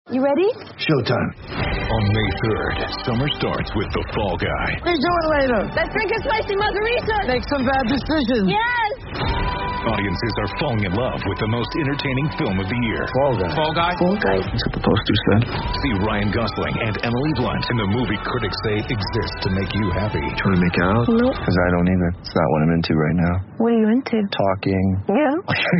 You ready? Showtime. On May 3rd, summer starts with The Fall Guy. We do it later. Let's drink a spicy margarita. Make some bad decisions. Yes. Audiences are falling in love with the most entertaining film of the year. Fall Guy. Fall Guy? Fall Guy. That's what the poster said. See Ryan Gosling and Emily Blunt in the movie critics say exists to make you happy. Trying to make it out? Nope. Because I don't either. It's not what I'm into right now. What are you into? Talking. Yeah.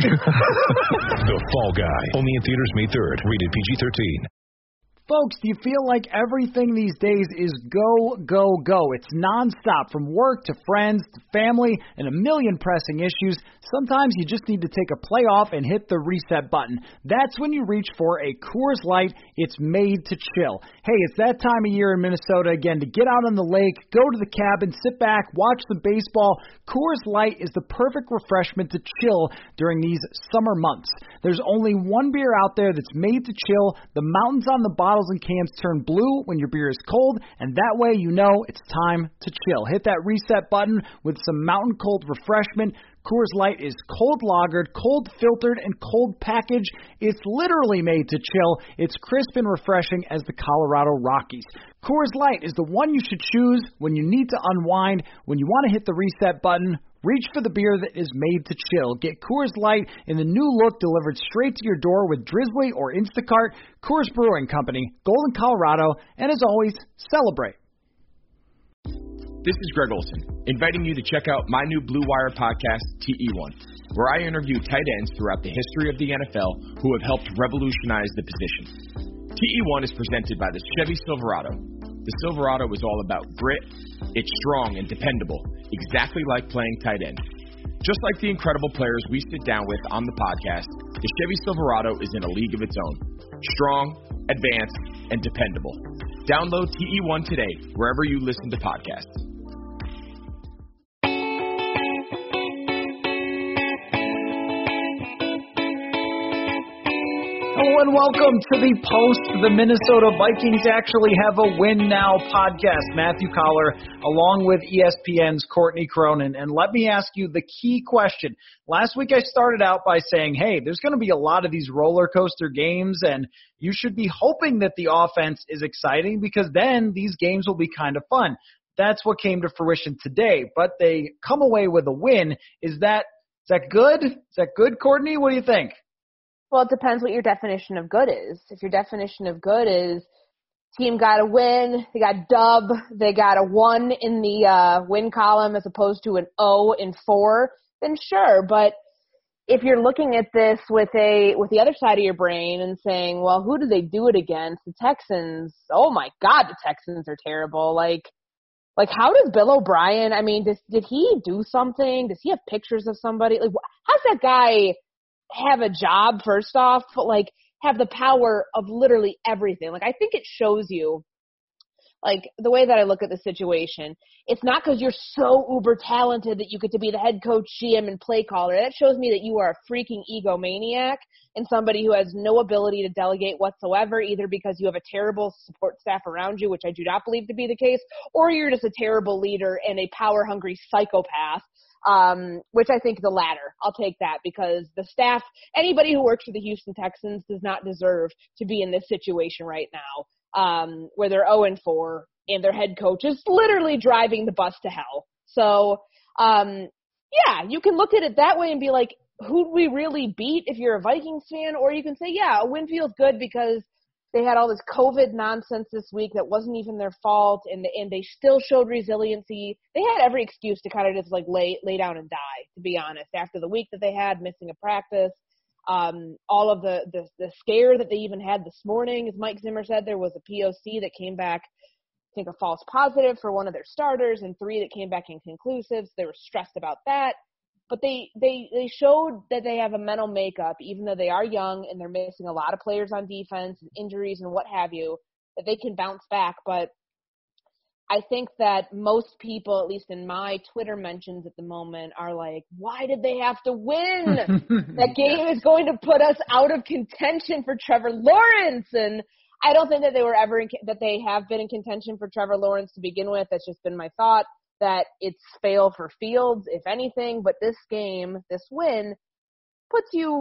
The Fall Guy. Only in theaters May 3rd. Rated PG-13. Folks, do you feel like everything these days is go, go, go? It's nonstop, from work to friends to family and a million pressing issues. Sometimes you just need to take a play off and hit the reset button. That's when you reach for a Coors Light. It's made to chill. Hey, it's that time of year in Minnesota again to get out on the lake, go to the cabin, sit back, watch the baseball. Coors Light is the perfect refreshment to chill during these summer months. There's only one beer out there that's made to chill. The mountains on the bottles and cans turn blue when your beer is cold, and that way you know it's time to chill. Hit that reset button with some mountain cold refreshment. Coors Light is cold lagered, cold filtered, and cold packaged. It's literally made to chill. It's crisp and refreshing as the Colorado Rockies. Coors Light is the one you should choose when you need to unwind, when you want to hit the reset button. Reach for the beer that is made to chill. Get Coors Light in the new look delivered straight to your door with Drizzly or Instacart. Coors Brewing Company, Golden, Colorado, and as always, celebrate. This is Greg Olson, inviting you to check out my new Blue Wire podcast, TE1, where I interview tight ends throughout the history of the NFL who have helped revolutionize the position. TE1 is presented by the Chevy Silverado. The Silverado is all about grit. It's strong and dependable, exactly like playing tight end. Just like the incredible players we sit down with on the podcast, the Chevy Silverado is in a league of its own. Strong, advanced, and dependable. Download TE1 today, wherever you listen to podcasts. Hello and welcome to the Post. The Minnesota Vikings actually have a Win Now podcast. Matthew Collar along with ESPN's Courtney Cronin. And let me ask you the key question. Last week I started out by saying, hey, there's going to be a lot of these roller coaster games and you should be hoping that the offense is exciting because then these games will be kind of fun. That's what came to fruition today. But they come away with a win. Is that good? Is that good, Courtney? What do you think? Well, it depends what your definition of good is. If your definition of good is team got a win, they got dub, they got a 1 in the win column as opposed to an O in 4, then sure. But if you're looking at this with the other side of your brain and saying, well, who do they do it against? The Texans. Oh my God, the Texans are terrible. Like how does Bill O'Brien? I mean, did he do something? Does he have pictures of somebody? Like, how's that guy have a job, first off, but like have the power of literally everything? Like, I think it shows you, like, the way that I look at the situation, it's not because you're so uber talented that you get to be the head coach, GM, and play caller. That shows me that you are a freaking egomaniac and somebody who has no ability to delegate whatsoever, either because you have a terrible support staff around you, which I do not believe to be the case, or you're just a terrible leader and a power-hungry psychopath. Which I think the latter. I'll take that because the staff, anybody who works for the Houston Texans does not deserve to be in this situation right now, where they're 0-4 and their head coach is literally driving the bus to hell. So, yeah, you can look at it that way and be like, who'd we really beat if you're a Vikings fan? Or you can say, yeah, a win feels good because they had all this COVID nonsense this week that wasn't even their fault, and they still showed resiliency. They had every excuse to kind of just like lay down and die, to be honest, after the week that they had, missing a practice. All of the scare that they even had this morning, as Mike Zimmer said, there was a POC that came back, I think, a false positive for one of their starters, and 3 that came back inconclusive. So they were stressed about that. But they showed that they have a mental makeup, even though they are young and they're missing a lot of players on defense and injuries and what have you, that they can bounce back. But I think that most people, at least in my Twitter mentions at the moment, are like, why did they have to win? That game is going to put us out of contention for Trevor Lawrence. And I don't think that they were ever that they have been in contention for Trevor Lawrence to begin with. That's just been my thought. That it's fail for Fields, if anything, but this game, this win, puts you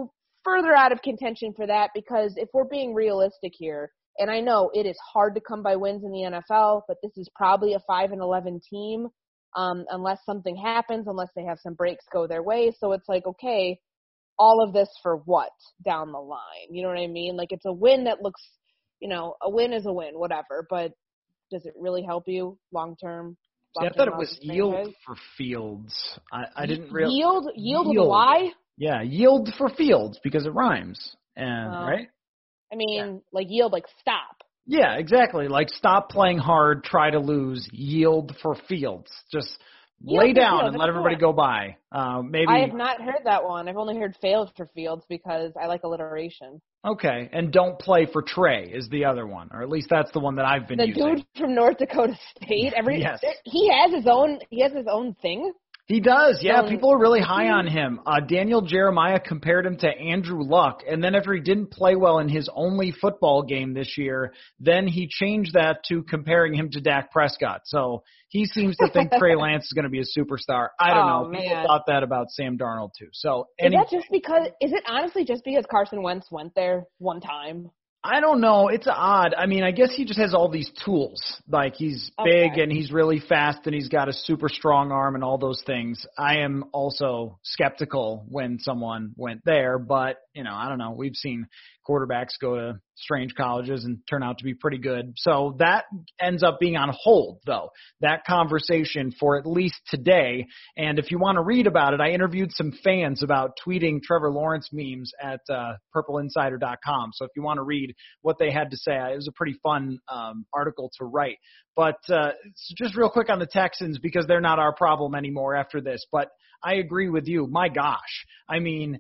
further out of contention for that because if we're being realistic here, and I know it is hard to come by wins in the NFL, but this is probably a 5-11 team unless something happens, unless they have some breaks go their way. So it's like, okay, all of this for what down the line? You know what I mean? Like it's a win that looks, a win is a win, whatever, but does it really help you long term? I thought it was yield for Fields. I didn't really yield with a Y. Yeah, yield for Fields because it rhymes, right? I mean, like yield, like stop. Yeah, exactly. Like stop playing hard, try to lose, yield for Fields. Just lay down and let everybody go by. Maybe I have not heard that one. I've only heard failed for Fields because I like alliteration. Okay, and don't play for Trey is the other one, or at least that's the one that I've been using. The dude from North Dakota State. Yes. He has his own thing. He does, yeah. People are really high on him. Daniel Jeremiah compared him to Andrew Luck, and then after he didn't play well in his only football game this year, then he changed that to comparing him to Dak Prescott. So he seems to think Trey Lance is going to be a superstar. I don't know. Man. People thought that about Sam Darnold too. So is it honestly just because Carson Wentz went there one time? I don't know. It's odd. I mean, I guess he just has all these tools. Like he's big and he's really fast and he's got a super strong arm and all those things. I am also skeptical when someone went there, but I don't know. We've seen quarterbacks go to strange colleges and turn out to be pretty good. So that ends up being on hold, though, that conversation for at least today. And if you want to read about it, I interviewed some fans about tweeting Trevor Lawrence memes at purpleinsider.com. So if you want to read what they had to say, it was a pretty fun article to write. But just real quick on the Texans, because they're not our problem anymore after this. But I agree with you. My gosh. I mean,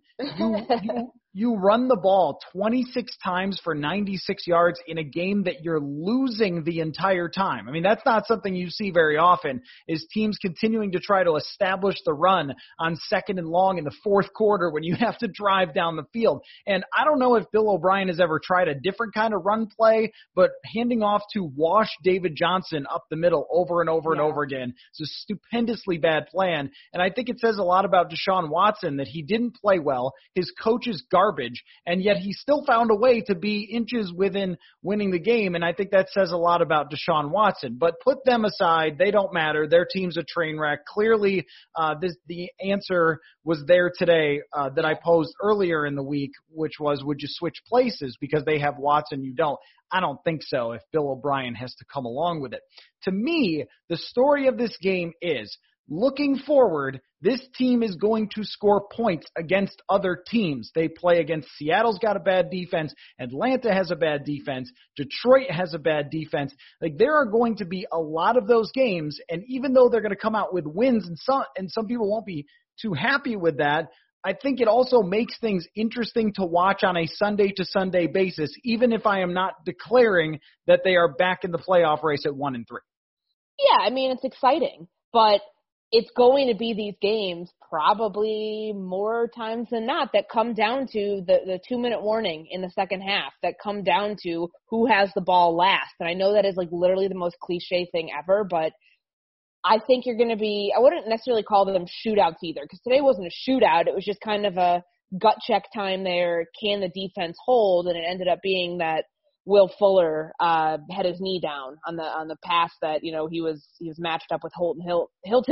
you run the ball 26 times for 96 yards in a game that you're losing the entire time. I mean, that's not something you see very often, is teams continuing to try to establish the run on 2nd and long in the fourth quarter when you have to drive down the field. And I don't know if Bill O'Brien has ever tried a different kind of run play, but handing off to Wash David Johnson up the middle over and over and over again is a stupendously bad plan. And I think it says a lot about Deshaun Watson that he didn't play well. His coach is garbage, and yet he still found a way to be inches within winning the game, and I think that says a lot about Deshaun Watson. But put them aside. They don't matter. Their team's a train wreck. Clearly, the answer was there today that I posed earlier in the week, which was, would you switch places because they have Watson, you don't? I don't think so if Bill O'Brien has to come along with it. To me, the story of this game is, looking forward, this team is going to score points against other teams. They play against Seattle's got a bad defense. Atlanta has a bad defense. Detroit has a bad defense. Like, there are going to be a lot of those games, and even though they're going to come out with wins and some people won't be too happy with that, I think it also makes things interesting to watch on a Sunday-to-Sunday basis, even if I am not declaring that they are back in the playoff race at 1-3. Yeah, I mean, it's exciting, but it's going to be these games probably more times than not that come down to the 2-minute warning in the second half, that come down to who has the ball last. And I know that is like literally the most cliche thing ever, but I think you're going to be – I wouldn't necessarily call them shootouts either, because today wasn't a shootout. It was just kind of a gut check time there. Can the defense hold? And it ended up being that Will Fuller had his knee down on the pass that, he was matched up with Holton Hill.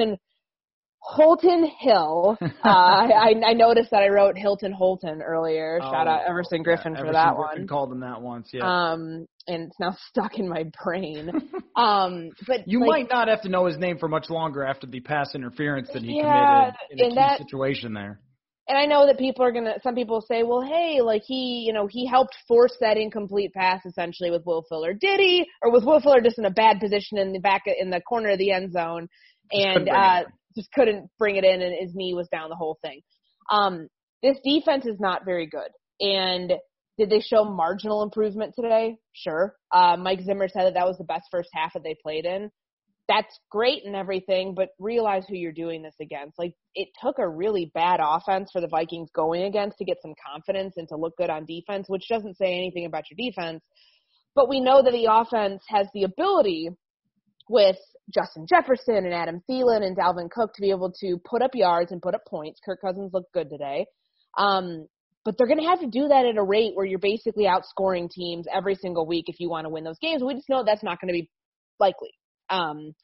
I noticed that I wrote Holton earlier. Shout out Everson Griffin for that one. Griffin called him that once, yeah. And it's now stuck in my brain. But you might not have to know his name for much longer after the pass interference that he committed in a key situation there. And I know that some people say, well, hey, like he helped force that incomplete pass essentially with Will Fuller. Did he? Or was Will Fuller just in a bad position in the corner of the end zone and just couldn't bring it in, and his knee was down the whole thing? This defense is not very good. And did they show marginal improvement today? Sure. Mike Zimmer said that was the best first half that they played in. That's great and everything, but realize who you're doing this against. Like, it took a really bad offense for the Vikings going against to get some confidence and to look good on defense, which doesn't say anything about your defense. But we know that the offense has the ability with Justin Jefferson and Adam Thielen and Dalvin Cook to be able to put up yards and put up points. Kirk Cousins looked good today. But they're going to have to do that at a rate where you're basically outscoring teams every single week if you want to win those games. We just know that's not going to be likely. And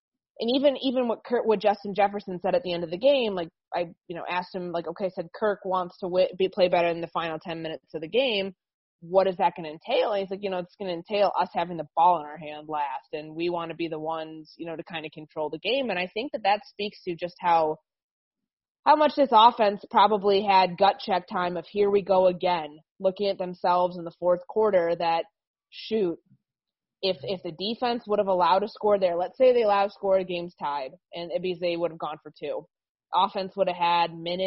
even what Justin Jefferson said at the end of the game, like I asked him, like, okay, I said Kirk wants to play better in the final 10 minutes of the game. What is that going to entail? And he's like, it's going to entail us having the ball in our hand last, and we want to be the ones, to kind of control the game. And I think that speaks to just how much this offense probably had gut check time of here we go again, looking at themselves in the fourth quarter that, shoot, if the defense would have allowed a score there, let's say they allowed a score, the game's tied, and because they would have gone for two. Offense would have had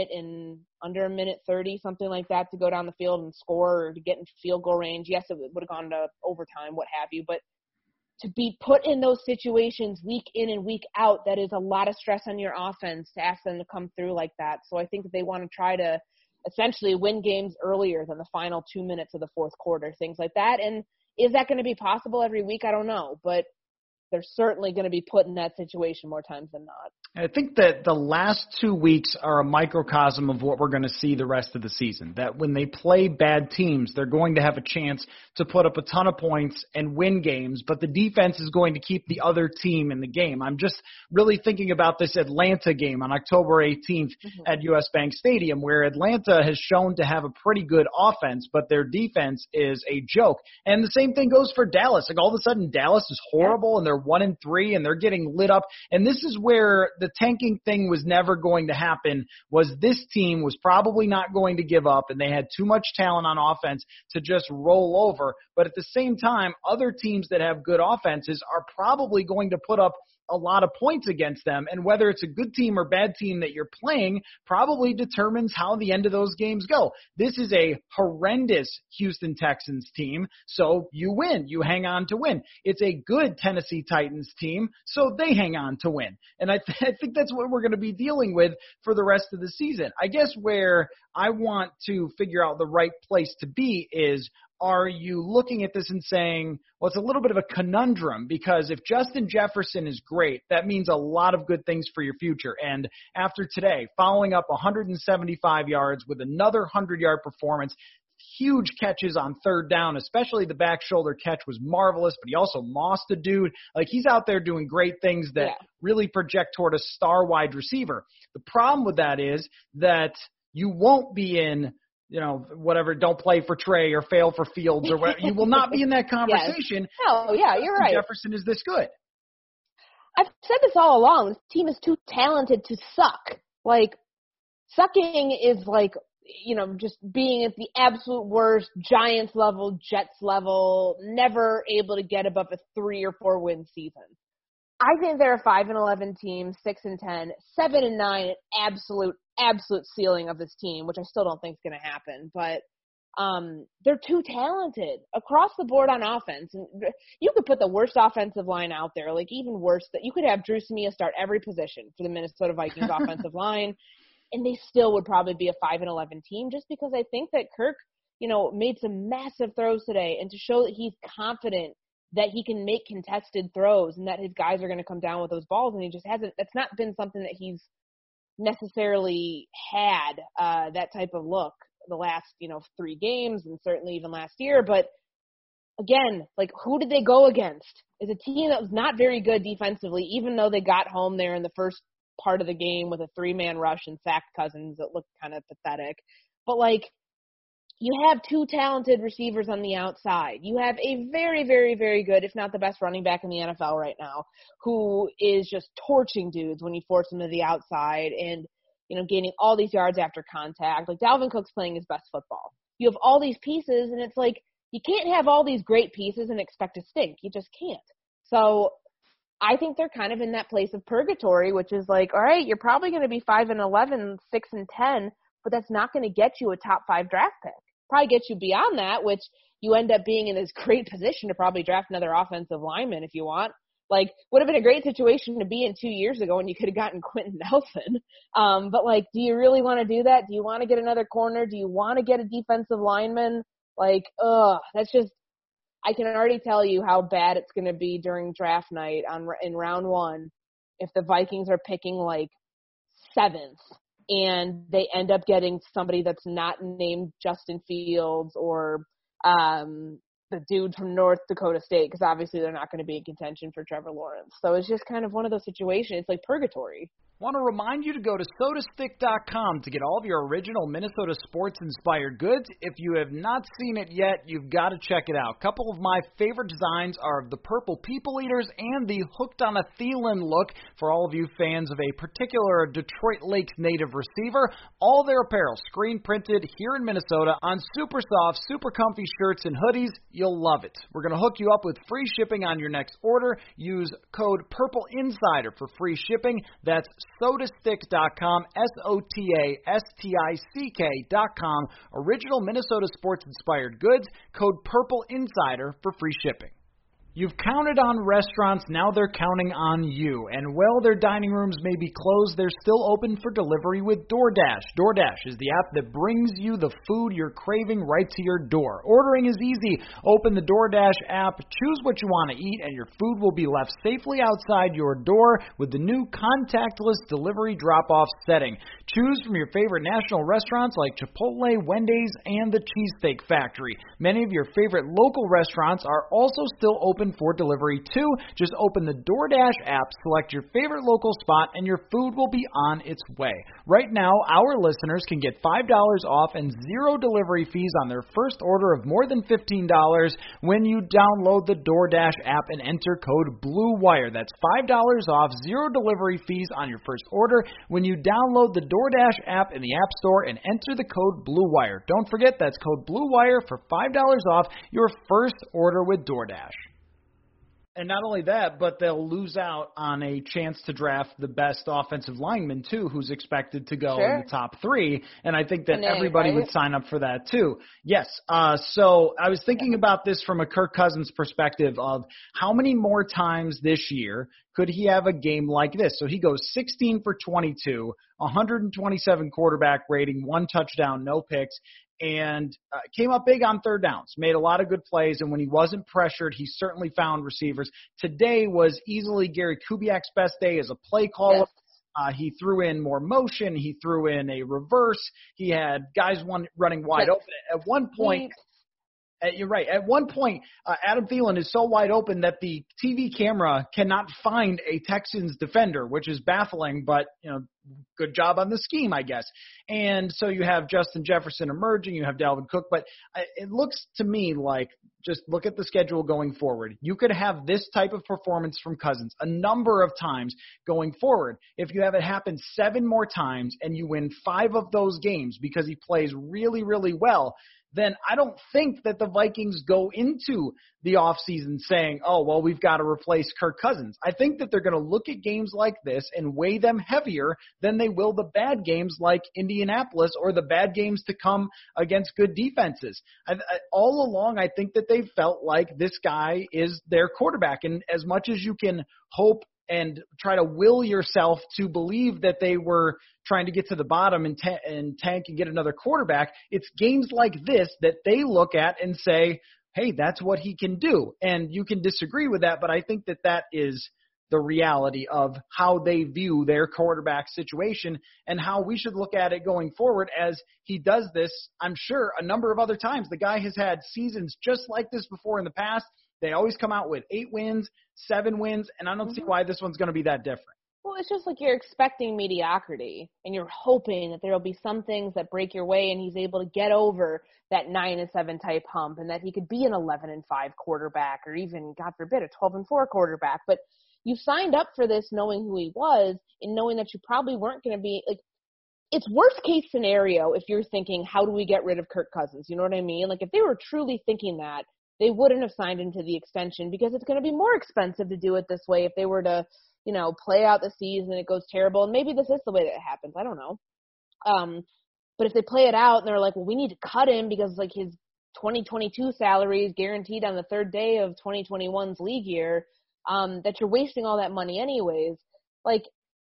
under a minute 30, something like that, to go down the field and score or to get in field goal range. Yes, it would have gone to overtime, what have you, but to be put in those situations week in and week out, that is a lot of stress on your offense to ask them to come through like that. So I think that they want to try to essentially win games earlier than the final 2 minutes of the fourth quarter, things like that. And is that going to be possible every week? I don't know, but they're certainly going to be put in that situation more times than not. I think that the last 2 weeks are a microcosm of what we're going to see the rest of the season, that when they play bad teams, they're going to have a chance to put up a ton of points and win games, but the defense is going to keep the other team in the game. I'm just really thinking about this Atlanta game on October 18th at US Bank Stadium, where Atlanta has shown to have a pretty good offense, but their defense is a joke. And the same thing goes for Dallas. Like, all of a sudden, Dallas is horrible, and they're 1-3, and they're getting lit up. And this is where the tanking thing was never going to happen, was this team was probably not going to give up, and they had too much talent on offense to just roll over. But at the same time, other teams that have good offenses are probably going to put up a lot of points against them, and whether it's a good team or bad team that you're playing probably determines how the end of those games go. This is a horrendous Houston Texans team, so you win. You hang on to win. It's a good Tennessee Titans team, so they hang on to win. And I think that's what we're going to be dealing with for the rest of the season. I guess where I want to figure out the right place to be is, are you looking at this and saying, well, it's a little bit of a conundrum, because if Justin Jefferson is great, that means a lot of good things for your future. And after today, following up 175 yards with another 100-yard performance, huge catches on third down, especially the back shoulder catch was marvelous, but he also mossed a dude. Like, he's out there doing great things that really project toward a star wide receiver. The problem with that is that you won't be in, whatever, don't play for Trey or fail for Fields or whatever. You will not be in that conversation. Yes. No, yeah, you're right. Jefferson is this good. I've said this all along. This team is too talented to suck. Like, sucking is like, just being at the absolute worst, Giants level, Jets level, never able to get above a 3 or 4 win season. I think they're a 5-11 team, 6-10, 7-9, absolute ceiling of this team, which I still don't think is going to happen. But they're too talented across the board on offense. And you could put the worst offensive line out there, like even worse. That you could have Drew Samia start every position for the Minnesota Vikings offensive line, and they still would probably be a 5-11 team, just because I think that Kirk, made some massive throws today, and to show that he's confident that he can make contested throws and that his guys are going to come down with those balls, and he just hasn't. That's not been something that he's necessarily had that type of look the last 3 games, and certainly even last year. But again, like, who did they go against? It's a team that was not very good defensively, even though they got home there in the first part of the game with a 3-man rush and sacked Cousins that looked kind of pathetic. But like, you have 2 talented receivers on the outside. You have a very, very, very good, if not the best running back in the NFL right now, who is just torching dudes when you force them to the outside and, gaining all these yards after contact. Like, Dalvin Cook's playing his best football. You have all these pieces, and it's like, you can't have all these great pieces and expect to stink. You just can't. So I think they're kind of in that place of purgatory, which is like, all right, you're probably going to be 5-11, 6-10, but that's not going to get you a top 5 draft pick. Probably get you beyond that, which you end up being in this great position to probably draft another offensive lineman if you want. Like, would have been a great situation to be in 2 years ago when you could have gotten Quentin Nelson. But like, do you really want to do that? Do you want to get another corner? Do you want to get a defensive lineman? Like, that's just, I can already tell you how bad it's going to be during draft night in round 1 if the Vikings are picking like 7th and they end up getting somebody that's not named Justin Fields or the dude from North Dakota State, because obviously they're not going to be in contention for Trevor Lawrence. So it's just kind of one of those situations. It's like purgatory. Want to remind you to go to sodastick.com to get all of your original Minnesota sports-inspired goods. If you have not seen it yet, you've got to check it out. A couple of my favorite designs are of the Purple People Eaters and the Hooked on a Thielen look for all of you fans of a particular Detroit Lakes native receiver. All their apparel screen-printed here in Minnesota on super soft, super comfy shirts and hoodies. You'll love it. We're going to hook you up with free shipping on your next order. Use code PURPLEINSIDER for free shipping. That's sodastick.com, SOTASTICK.com. Original Minnesota sports-inspired goods. Code PURPLEINSIDER for free shipping. You've counted on restaurants, now they're counting on you. And while their dining rooms may be closed, they're still open for delivery with DoorDash. DoorDash is the app that brings you the food you're craving right to your door. Ordering is easy. Open the DoorDash app, choose what you want to eat, and your food will be left safely outside your door with the new contactless delivery drop-off setting. Choose from your favorite national restaurants like Chipotle, Wendy's, and the Cheesesteak Factory. Many of your favorite local restaurants are also still open for delivery too. Just open the DoorDash app, select your favorite local spot, and your food will be on its way. Right now, our listeners can get $5 off and zero delivery fees on their first order of more than $15 when you download the DoorDash app and enter code BLUEWIRE. That's $5 off, zero delivery fees on your first order when you download the DoorDash app in the App Store and enter the code BLUEWIRE. Don't forget, that's code BLUEWIRE for $5 off your first order with DoorDash. And not only that, but they'll lose out on a chance to draft the best offensive lineman, too, who's expected to go in the top 3. And I think that everybody would sign up for that, too. Yes. So I was thinking about this from a Kirk Cousins perspective of how many more times this year could he have a game like this? So he goes 16 for 22, 127 quarterback rating, 1 touchdown, no picks, and came up big on third downs, made a lot of good plays, and when he wasn't pressured, he certainly found receivers. Today was easily Gary Kubiak's best day as a play caller. Yes. He threw in more motion. He threw in a reverse. He had guys running wide open. At one point, you're right. At one point, Adam Thielen is so wide open that the TV camera cannot find a Texans defender, which is baffling, but, good job on the scheme, I guess. And so you have Justin Jefferson emerging, you have Dalvin Cook, but it looks to me like, just look at the schedule going forward. You could have this type of performance from Cousins a number of times going forward. If you have it happen 7 more times and you win 5 of those games because he plays really, really well, then I don't think that the Vikings go into the offseason saying, oh, well, we've got to replace Kirk Cousins. I think that they're going to look at games like this and weigh them heavier than they will the bad games like Indianapolis or the bad games to come against good defenses. All along, I think that they felt like this guy is their quarterback. And as much as you can hope and try to will yourself to believe that they were trying to get to the bottom and tank and get another quarterback, it's games like this that they look at and say, hey, that's what he can do. And you can disagree with that, but I think that that is the reality of how they view their quarterback situation and how we should look at it going forward as he does this, I'm sure, a number of other times. The guy has had seasons just like this before in the past. They always come out with 8 wins, 7 wins, and I don't see why this one's going to be that different. Well, it's just like you're expecting mediocrity, and you're hoping that there will be some things that break your way, and he's able to get over that 9-7 type hump, and that he could be an 11-5 quarterback, or even, God forbid, a 12-4 quarterback. But you signed up for this knowing who he was, and knowing that you probably weren't going to be like. It's worst case scenario if you're thinking, how do we get rid of Kirk Cousins? You know what I mean? Like if they were truly thinking that, they wouldn't have signed into the extension because it's going to be more expensive to do it this way if they were to, play out the season and it goes terrible. And maybe this is the way that it happens. I don't know. But if they play it out and they're like, well, we need to cut him because like his 2022 salary is guaranteed on the 3rd day of 2021's league year, that you're wasting all that money anyways. Like,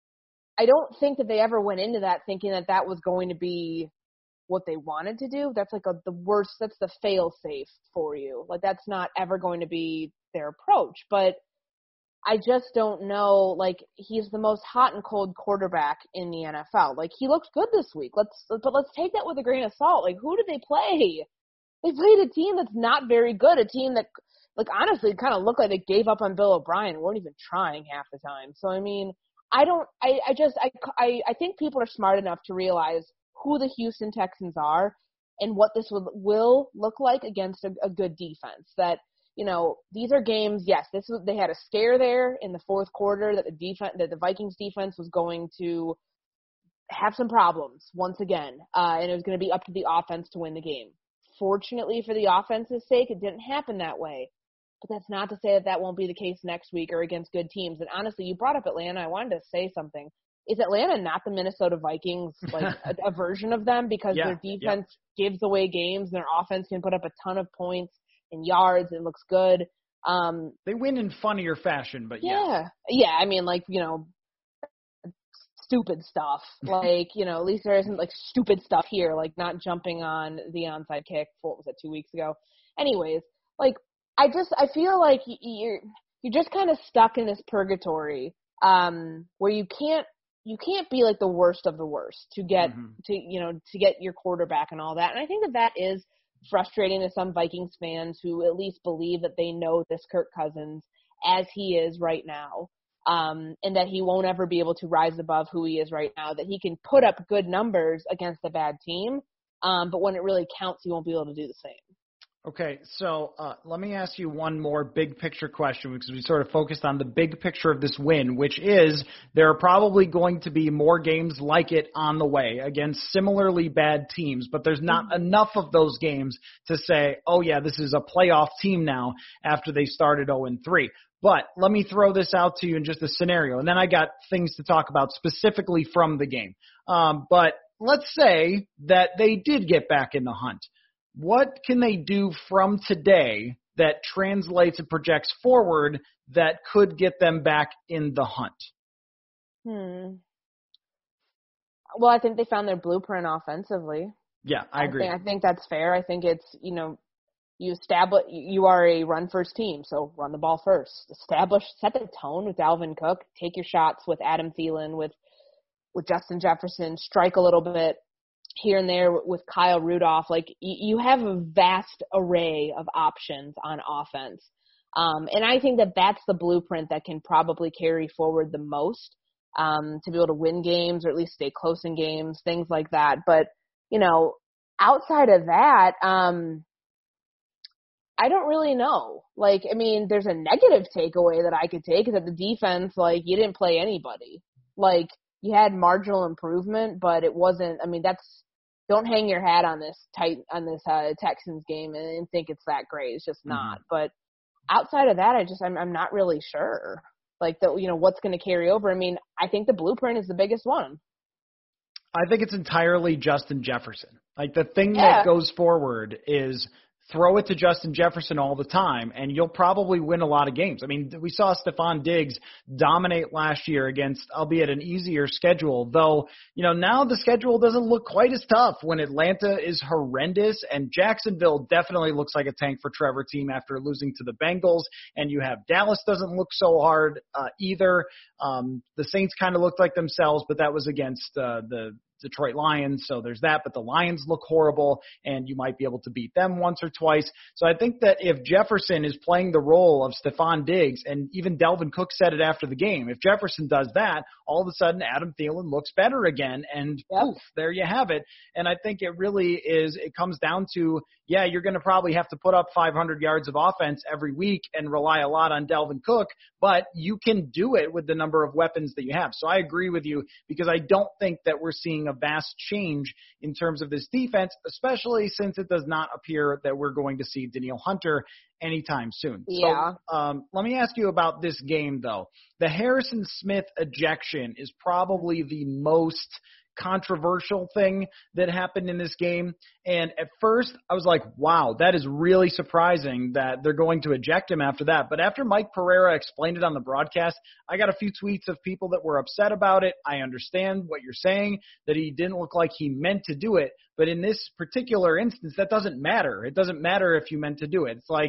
I don't think that they ever went into that thinking that that was going to be what they wanted to do. That's like the worst, that's the fail safe for you. Like that's not ever going to be their approach. But I just don't know. Like, he's the most hot and cold quarterback in the NFL. Like, he looked good this week. But let's take that with a grain of salt. Like, who did they play? They played a team that's not very good. A team that, like, honestly, kind of looked like they gave up on Bill O'Brien and weren't even trying half the time. So, I mean, I think people are smart enough to realize who the Houston Texans are and what this will look like against a good defense. That, you know, these are games. Yes, they had a scare there in the fourth quarter that the Vikings defense was going to have some problems once again, and it was going to be up to the offense to win the game. Fortunately for the offense's sake, it didn't happen that way. But that's not to say that won't be the case next week or against good teams. And honestly, you brought up Atlanta. I wanted to say something. Is Atlanta not the Minnesota Vikings, like a version of them? Because their defense gives away games, and their offense can put up a ton of points and yards. It looks good. They win in funnier fashion, but yeah. I mean, like, you know, stupid stuff. Like, you know, at least there isn't like stupid stuff here, like not jumping on the onside kick. What was it, 2 weeks ago? Anyways, like, I feel like you're just kind of stuck in this purgatory, where you can't be like the worst of the worst to get to get your quarterback and all that. And I think that is frustrating to some Vikings fans who at least believe that they know this Kirk Cousins as he is right now, and that he won't ever be able to rise above who he is right now, that he can put up good numbers against a bad team, but when it really counts, he won't be able to do the same. Okay, so let me ask you one more big picture question, because we sort of focused on the big picture of this win, which is there are probably going to be more games like it on the way against similarly bad teams, but there's not enough of those games to say, oh yeah, this is a playoff team now after they started 0-3. But let me throw this out to you in just a scenario, and then I got things to talk about specifically from the game. But let's say that they did get back in the hunt. What can they do from today that translates and projects forward that could get them back in the hunt? Well, I think they found their blueprint offensively. Yeah, I agree. I think that's fair. I think it's, you know, you are a run-first team, so run the ball first. Set the tone with Dalvin Cook. Take your shots with Adam Thielen, with Justin Jefferson. Strike a little bit here and there with Kyle Rudolph. Like, you have a vast array of options on offense. And I think that that's the blueprint that can probably carry forward the most, to be able to win games or at least stay close in games, things like that. But, you know, outside of that, I don't really know. Like, I mean, there's a negative takeaway that I could take, is that the defense, like, you didn't play anybody. Like, you had marginal improvement, but it wasn't. I mean, don't hang your hat on this Texans game and think it's that great. It's just not. But outside of that, I'm not really sure. Like, you know, what's going to carry over. I mean, I think the blueprint is the biggest one. I think it's entirely Justin Jefferson. Like, the thing that goes forward is throw it to Justin Jefferson all the time, and you'll probably win a lot of games. I mean, we saw Stephon Diggs dominate last year against, albeit an easier schedule, though, you know, now the schedule doesn't look quite as tough when Atlanta is horrendous, and Jacksonville definitely looks like a tank for Trevor team after losing to the Bengals, and you have Dallas doesn't look so hard either. The Saints kind of looked like themselves, but that was against the Detroit Lions, so there's that, but the Lions look horrible, and you might be able to beat them once or twice. So I think that if Jefferson is playing the role of Stephon Diggs, and even Dalvin Cook said it after the game, if Jefferson does that, all of a sudden Adam Thielen looks better again, and poof, there you have it. And I think it really it comes down to, yeah, you're going to probably have to put up 500 yards of offense every week and rely a lot on Dalvin Cook, but you can do it with the number of weapons that you have. So I agree with you, because I don't think that we're seeing a vast change in terms of this defense, especially since it does not appear that we're going to see Danielle Hunter anytime soon. Yeah. So let me ask you about this game, though. The Harrison Smith ejection is probably the most controversial thing that happened in this game. And at first I was like, wow, that is really surprising that they're going to eject him after that. But after Mike Pereira explained it on the broadcast, I got a few tweets of people that were upset about it. I understand what you're saying, that he didn't look like he meant to do it. But in this particular instance, that doesn't matter. It doesn't matter if you meant to do it. It's like,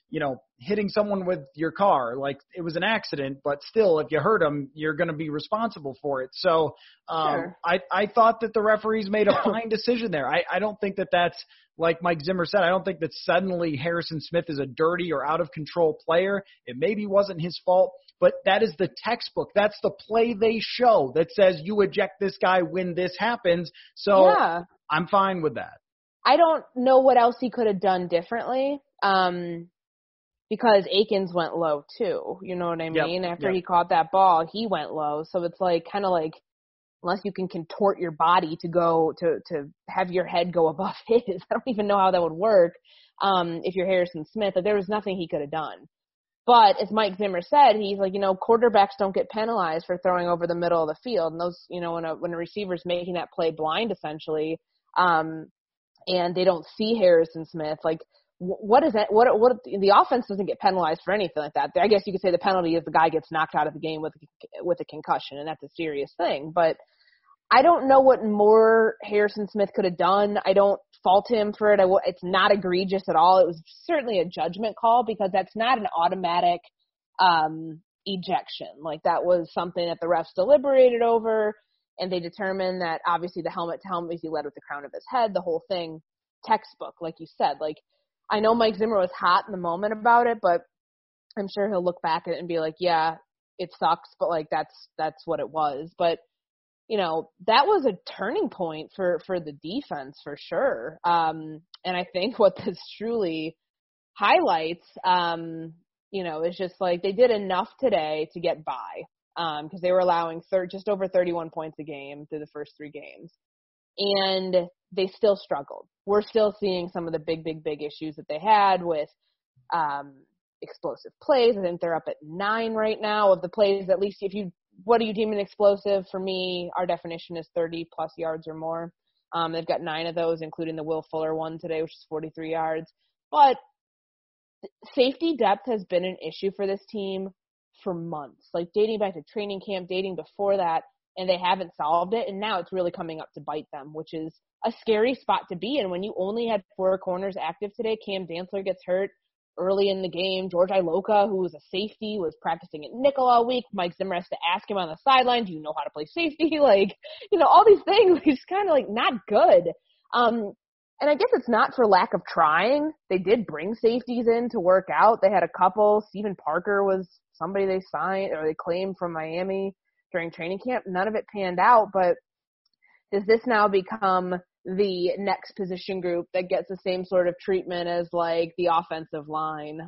hitting someone with your car. Like, it was an accident, but still, if you hurt them, you're going to be responsible for it. So Sure. I thought that the referees made a fine decision there. I don't think that that's, like Mike Zimmer said, I don't think that suddenly Harrison Smith is a dirty or out of control player. It maybe wasn't his fault, but that is the textbook. That's the play they show that says you eject this guy when this happens. So Yeah. I'm fine with that. I don't know what else he could have done differently. Because Akins went low too. You know what I mean? After he caught that ball, he went low. So it's kind of like, unless you can contort your body to go to have your head go above his, I don't even know how that would work. If you're Harrison Smith, there was nothing he could have done. But as Mike Zimmer said, he's like, quarterbacks don't get penalized for throwing over the middle of the field. And those, when a receiver's making that play blind essentially, and they don't see Harrison Smith, what is that? What the offense doesn't get penalized for anything like that. I guess you could say the penalty is the guy gets knocked out of the game with a concussion, and that's a serious thing. But I don't know what more Harrison Smith could have done. I don't fault him for it. It's not egregious at all. It was certainly a judgment call because that's not an automatic ejection. That was something that the refs deliberated over, and they determined that obviously the helmet to helmet, he led with the crown of his head, the whole thing, textbook, like you said. I know Mike Zimmer was hot in the moment about it, but I'm sure he'll look back at it and be like, yeah, it sucks, but that's what it was. But, that was a turning point for the defense for sure. And I think what this truly highlights, is just they did enough today to get by, because they were allowing just over 31 points a game through the first 3 games. And they still struggled. We're still seeing some of the big issues that they had with explosive plays. I think they're up at 9 right now of the plays. At least what do you deem an explosive? For me, our definition is 30-plus yards or more. They've got 9 of those, including the Will Fuller one today, which is 43 yards. But safety depth has been an issue for this team for months, dating back to training camp, dating before that. And they haven't solved it, and now it's really coming up to bite them, which is a scary spot to be in when you only had 4 corners active today. Cam Dantzler gets hurt early in the game. George Iloka, who was a safety, was practicing at nickel all week. Mike Zimmer has to ask him on the sideline, do you know how to play safety? All these things, it's kind of not good. And I guess it's not for lack of trying. They did bring safeties in to work out. They had a couple. Stephen Parker was somebody they signed or they claimed from Miami during training camp. None of it panned out, but does this now become the next position group that gets the same sort of treatment as the offensive line?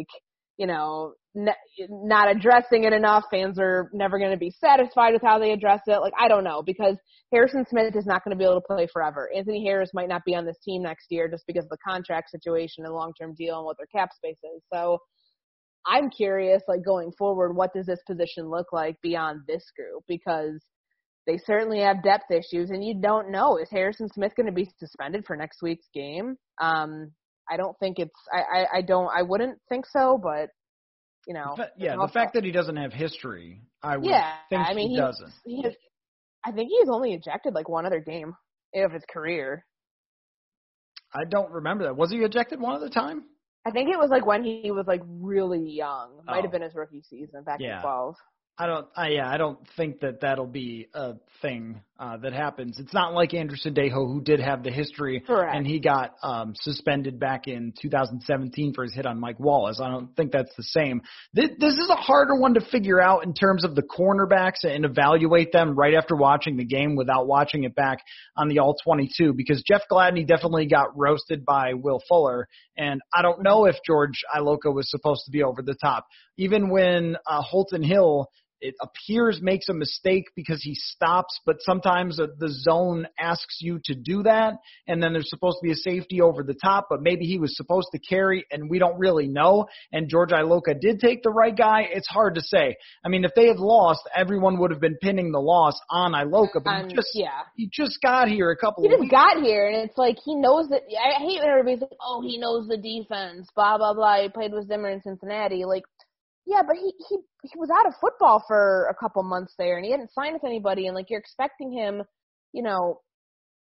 Not addressing it enough. Fans are never going to be satisfied with how they address it. I don't know, because Harrison Smith is not going to be able to play forever. Anthony Harris might not be on this team next year just because of the contract situation and long-term deal and what their cap space is. So I'm curious, going forward, what does this position look like beyond this group? Because they certainly have depth issues, and you don't know. Is Harrison Smith going to be suspended for next week's game? I don't think it's – I wouldn't think so, but, the fact that he doesn't have history, I would think he doesn't. I think he's only ejected, one other game of his career. I don't remember that. Was he ejected one other time? I think it was when he was really young. Might have been his rookie season back in 12. I don't think that that'll be a thing that happens. It's not like Andrew Sendejo, who did have the history, correct, and he got suspended back in 2017 for his hit on Mike Wallace. I don't think that's the same. This is a harder one to figure out in terms of the cornerbacks and evaluate them right after watching the game without watching it back on the All-22, because Jeff Gladney definitely got roasted by Will Fuller, and I don't know if George Iloka was supposed to be over the top. Even when Holton Hill, it appears, makes a mistake because he stops, but sometimes the zone asks you to do that, and then there's supposed to be a safety over the top, but maybe he was supposed to carry, and we don't really know, and George Iloka did take the right guy. It's hard to say. I mean, if they had lost, everyone would have been pinning the loss on Iloka, but he just got here a couple of weeks. He just got here, and it's he knows that. I hate when everybody's like, oh, he knows the defense, blah, blah, blah. He played with Zimmer in Cincinnati. Yeah, but he was out of football for a couple months there, and he hadn't signed with anybody, and you're expecting him,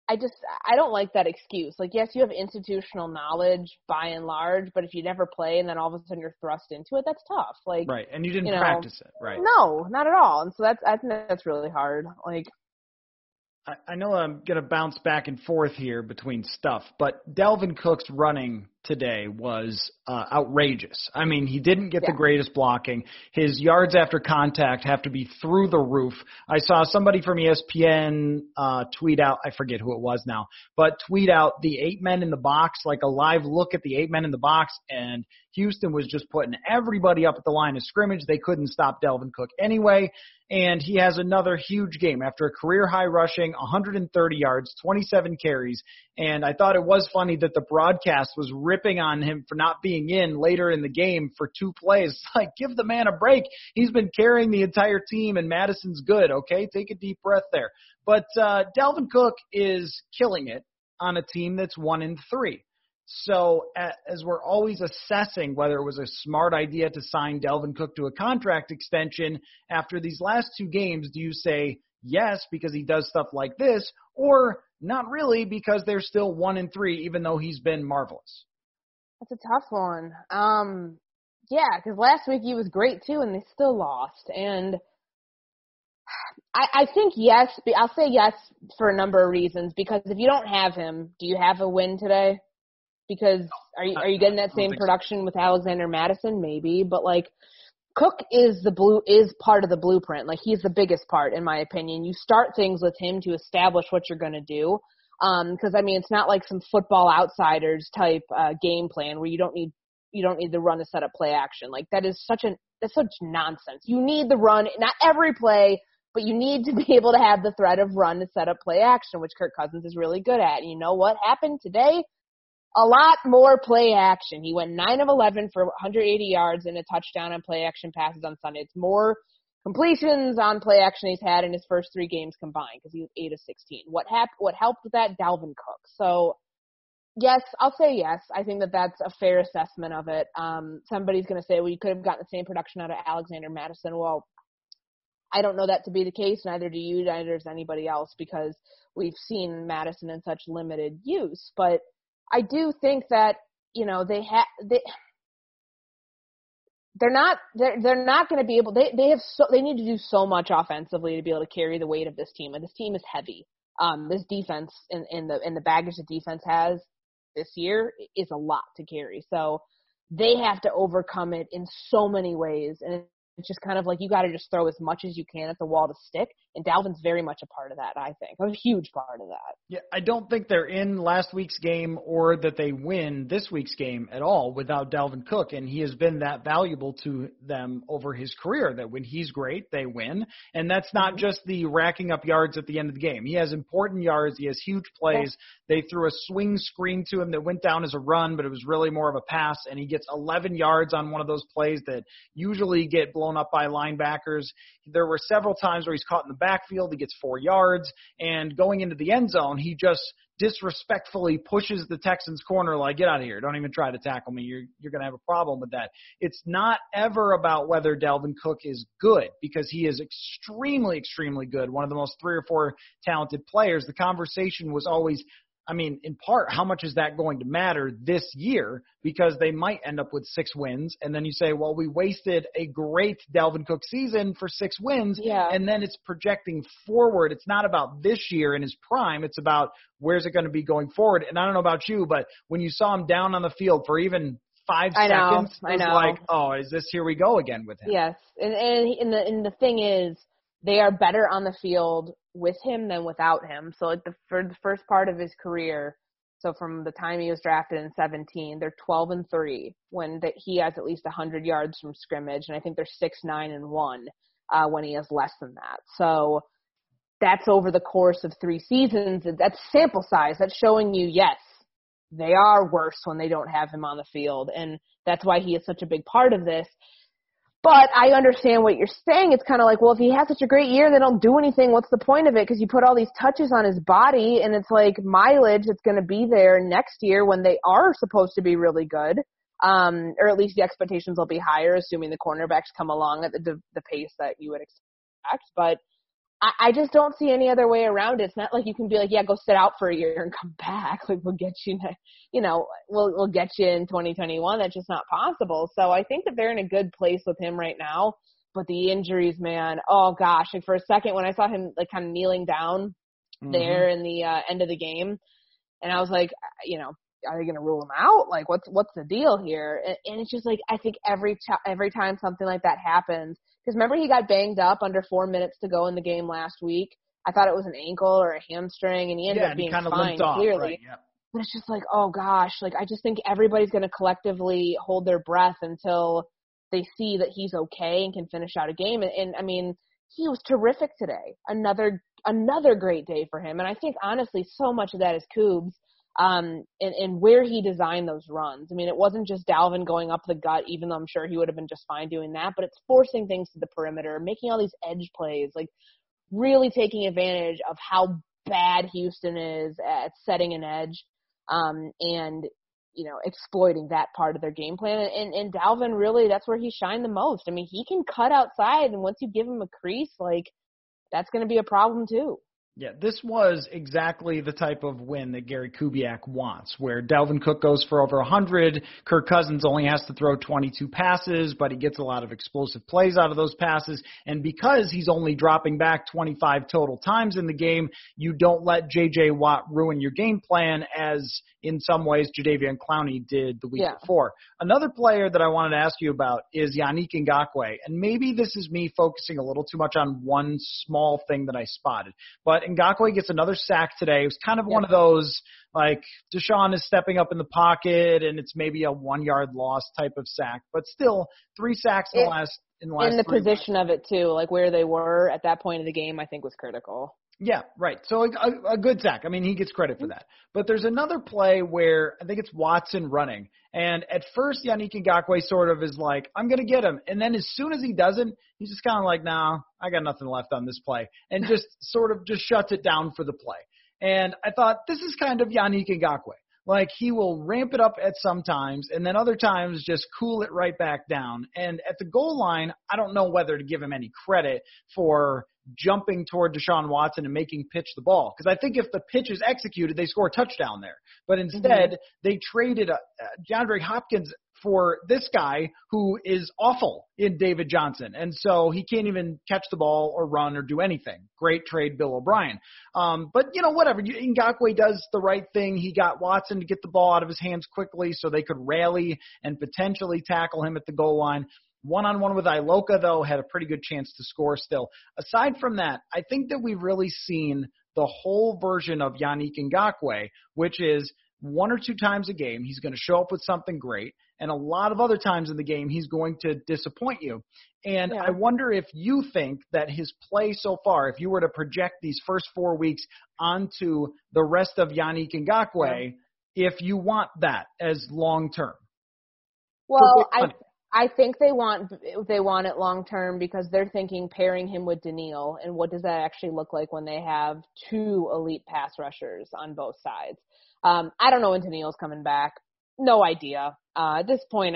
I don't like that excuse. Like, yes, you have institutional knowledge by and large, but if you never play and then all of a sudden you're thrust into it, that's tough. Like, right, and you didn't practice it, right? No, not at all. And so I think that's really hard. Like, I know I'm going to bounce back and forth here between stuff, but Dalvin Cook's running today was outrageous. I mean, he didn't get the greatest blocking. His yards after contact have to be through the roof. I saw somebody from ESPN tweet out, I forget who it was now, but tweet out the 8 men in the box, like a live look at the 8 men in the box, and Houston was just putting everybody up at the line of scrimmage. They couldn't stop Dalvin Cook anyway, and he has another huge game after a career-high rushing, 130 yards, 27 carries, and I thought it was funny that the broadcast was ripping on him for not being in later in the game for 2 plays. Like, give the man a break. He's been carrying the entire team, and Madison's good, okay? Take a deep breath there. But Dalvin Cook is killing it on a team that's 1-3. So as we're always assessing whether it was a smart idea to sign Dalvin Cook to a contract extension, after these last 2 games, do you say yes because he does stuff like this, or not really because they're still 1-3 even though he's been marvelous? That's a tough one. Yeah, because last week he was great too, and they still lost. And I think yes. I'll say yes for a number of reasons. Because if you don't have him, do you have a win today? Because are you getting that same production with Alexander Madison? Maybe, but like Cook is part of the blueprint. Like, he's the biggest part, in my opinion. You start things with him to establish what you're going to do. Because I mean, it's not like some Football Outsiders type game plan where you don't need the run to set up play action. Like, that's such nonsense. You need the run, not every play, but you need to be able to have the threat of run to set up play action, which Kirk Cousins is really good at. And you know what happened today? A lot more play action. He went 9 of 11 for 180 yards and a touchdown on play action passes on Sunday. It's more completions on play action he's had in his first 3 games combined because he was 8 of 16. What helped with that? Dalvin Cook. So, yes, I'll say yes. I think that's a fair assessment of it. Somebody's going to say, well, you could have gotten the same production out of Alexander Madison. Well, I don't know that to be the case. Neither do you. Neither does anybody else because we've seen Madison in such limited use. But I do think that, you know, they're not going to be able. They need to do so much offensively to be able to carry the weight of this team. And this team is heavy. This defense and the baggage the defense has this year is a lot to carry. So they have to overcome it in so many ways. And it's just kind of like you got to just throw as much as you can at the wall to stick. And Dalvin's very much a part of that, I think. A huge part of that. Yeah, I don't think they're in last week's game or that they win this week's game at all without Dalvin Cook. And he has been that valuable to them over his career that when he's great, they win. And that's not just the racking up yards at the end of the game. He has important yards. He has huge plays. Yeah. They threw a swing screen to him that went down as a run, but it was really more of a pass. And he gets 11 yards on one of those plays that usually get blown up by linebackers. There were several times where he's caught in the backfield. He gets 4 yards. And going into the end zone, he just disrespectfully pushes the Texans corner like, get out of here. Don't even try to tackle me. You're going to have a problem with that. It's not ever about whether Dalvin Cook is good because he is extremely, extremely good. One of the most 3 or 4 talented players. The conversation was always, I mean, in part, how much is that going to matter this year? Because they might end up with 6 wins. And then you say, well, we wasted a great Dalvin Cook season for 6 wins. Yeah. And then it's projecting forward. It's not about this year in his prime. It's about where's it going to be going forward. And I don't know about you, but when you saw him down on the field for even 5 seconds, it was like, oh, is this here we go again with him? Yes. And the thing is, they are better on the field with him than without him. So like for the first part of his career, so from the time he was drafted in 2017, they're 12-3 when he has at least 100 yards from scrimmage, and I think they're 6-9-1 when he has less than that. So that's over the course of 3 seasons. That's sample size. That's showing you, yes, they are worse when they don't have him on the field, and that's why he is such a big part of this. But I understand what you're saying. It's kind of like, well, if he has such a great year and they don't do anything, what's the point of it? Because you put all these touches on his body, and it's like mileage that's going to be there next year when they are supposed to be really good, or at least the expectations will be higher, assuming the cornerbacks come along at the pace that you would expect. But I just don't see any other way around it. It's not like you can be like, yeah, go sit out for a year and come back. Like, we'll get you, we'll get you in 2021. That's just not possible. So I think that they're in a good place with him right now. But the injuries, man, oh gosh. Like, for a second when I saw him like kind of kneeling down there in the end of the game, and I was like, are they going to rule him out? Like, what's the deal here? And it's just like, I think every time something like that happens, because remember he got banged up under 4 minutes to go in the game last week. I thought it was an ankle or a hamstring, and he ended up being fine, clearly. Right, yeah. But it's just like, oh gosh, like I just think everybody's going to collectively hold their breath until they see that he's okay and can finish out a game. And I mean, he was terrific today. Another great day for him. And I think honestly, so much of that is Cougs. And where he designed those runs. I mean, it wasn't just Dalvin going up the gut, even though I'm sure he would have been just fine doing that, but it's forcing things to the perimeter, making all these edge plays, like really taking advantage of how bad Houston is at setting an edge, and, exploiting that part of their game plan. And Dalvin, really, that's where he shined the most. I mean, he can cut outside, and once you give him a crease, like, that's going to be a problem too. Yeah, this was exactly the type of win that Gary Kubiak wants, where Dalvin Cook goes for over 100, Kirk Cousins only has to throw 22 passes, but he gets a lot of explosive plays out of those passes, and because he's only dropping back 25 total times in the game, you don't let J.J. Watt ruin your game plan, as in some ways Jadeveon Clowney did the week before. Another player that I wanted to ask you about is Yannick Ngakoue, and maybe this is me focusing a little too much on one small thing that I spotted, but Ngakoue gets another sack today. It was kind of one of those, like, Deshaun is stepping up in the pocket, and it's maybe a 1 yard loss type of sack, but still 3 sacks in the last in the position of it too, like where they were at that point of the game, I think was critical. Yeah, right. So a good sack. I mean, he gets credit for that. But there's another play where I think it's Watson running. And at first, Yannick Ngakoue sort of is like, I'm going to get him. And then as soon as he doesn't, he's just kind of like, nah, I got nothing left on this play. And just sort of just shuts it down for the play. And I thought, this is kind of Yannick Ngakoue. Like, he will ramp it up at some times and then other times just cool it right back down. And at the goal line, I don't know whether to give him any credit for jumping toward Deshaun Watson and making pitch the ball. Because I think if the pitch is executed, they score a touchdown there. But instead, they traded DeAndre Hopkins for this guy who is awful in David Johnson. And so he can't even catch the ball or run or do anything. Great trade, Bill O'Brien. But, whatever. Ngakoue does the right thing. He got Watson to get the ball out of his hands quickly so they could rally and potentially tackle him at the goal line. One-on-one with Iloka, though, had a pretty good chance to score still. Aside from that, I think that we've really seen the whole version of Yannick Ngakoue, which is 1 or 2 times a game, he's going to show up with something great, and a lot of other times in the game, he's going to disappoint you. And I wonder if you think that his play so far, if you were to project these first 4 weeks onto the rest of Yannick Ngakoue, if you want that as long-term. Well, I think they want it long term because they're thinking pairing him with Daniil, and what does that actually look like when they have 2 elite pass rushers on both sides? I don't know when Daniil's coming back. No idea. At this point,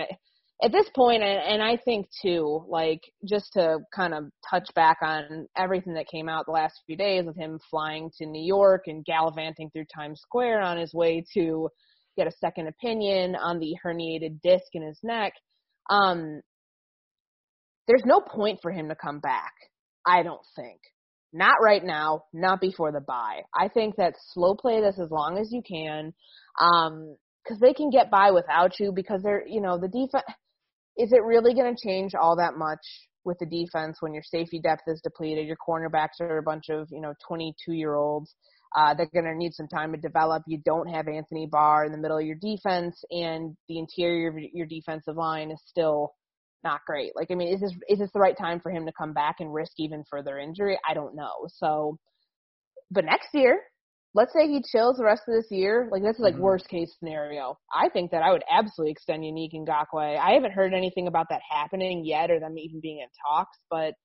and I think too, like, just to kind of touch back on everything that came out the last few days with him flying to New York and gallivanting through Times Square on his way to get a second opinion on the herniated disc in his neck. There's no point for him to come back, I don't think. Not right now, not before the bye. I think that slow play this as long as you can, because they can get by without you because they're, the defense, is it really going to change all that much with the defense when your safety depth is depleted? Your cornerbacks are a bunch of, 22-year-olds. They're going to need some time to develop. You don't have Anthony Barr in the middle of your defense, and the interior of your defensive line is still not great. Like, I mean, is this the right time for him to come back and risk even further injury? I don't know. So, but next year, let's say he chills the rest of this year. Like, this is like worst case scenario. I think that I would absolutely extend Yannick Ngakoue. I haven't heard anything about that happening yet or them even being in talks, but,